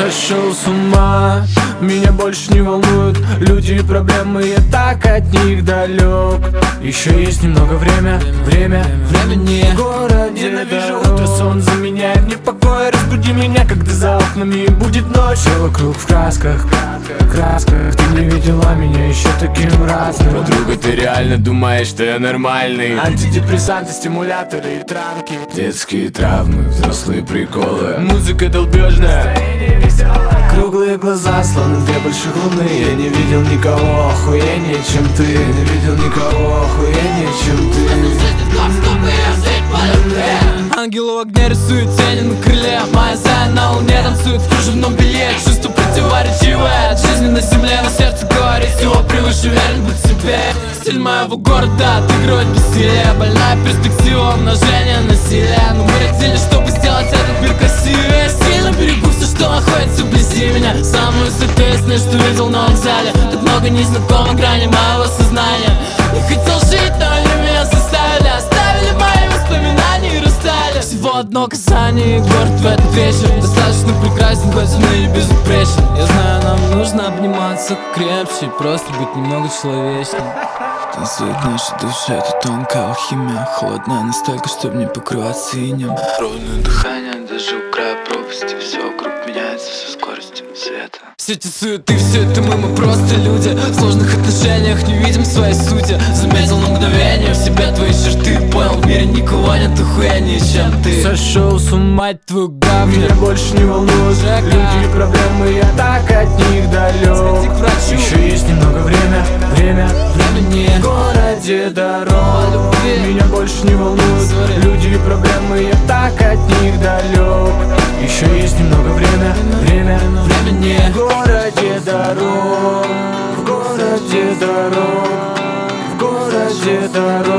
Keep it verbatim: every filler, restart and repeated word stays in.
Сошел с ума, меня больше не волнуют люди и проблемы, я так от них далек. Еще есть немного время, время, времени в городе. Ненавижу утро, сон заменяет мне покой. Разбуди меня, когда за окнами будет ночь. Все вокруг в красках, красках. Ты не видела меня еще таким разным. Подруга, ты реально думаешь, что я нормальный? Антидепрессанты, стимуляторы и травки. Детские травмы, взрослые приколы. Музыка долбежная, круглые глаза, словно две больших луны. Я не видел никого охуеннее, чем ты. Не видел никого охуеннее, чем ты. Ангел в огне рисует тени на крыле. Моя зая на луне танцует в кружевном белье. Чувство противоречивое от жизни на земле, но сердце говорит, всего превыше, верен быть себе. Стиль моего города отыгрывать бессилие. Больная перспектива умножения насилия. Но мы родились, чтобы сделать этот мир красивее. Сильно берегу все, что находится вблизи меня. Самое соответственное, что видел на вокзале. Так много незнакомых граней моего сознания. Не хотел жить, но они меня заставили. Оставили мои воспоминания и расстали. Всего одно касание, и город в этот вечер достаточно прекрасен, гладен и безупречен. Я знаю, нам нужно обниматься крепче, просто быть немного человечнее. Танцует наша душа, это тонкая алхимия. Холодная настолько, чтобы не покрываться инем. Ровное дыхание даже у края пропасти. Все вокруг меняется со скоростью света. Все эти суеты, все это мы, мы просто люди. В сложных отношениях не видим своей сути. Заметил на мгновение в себе твои черты. Понял, в мире никого нет охуеннее, чем ты. Сошел с ума, твою гавню. Меня больше не волнуют люди и проблемы, я так от них далек. Еще есть немного время, время, времени в городе дорог. Меня больше не волнуют люди и проблемы, я так от них далек. Еще есть немного время, время, времени в городе дорог, в городе дорог, в городе дорог.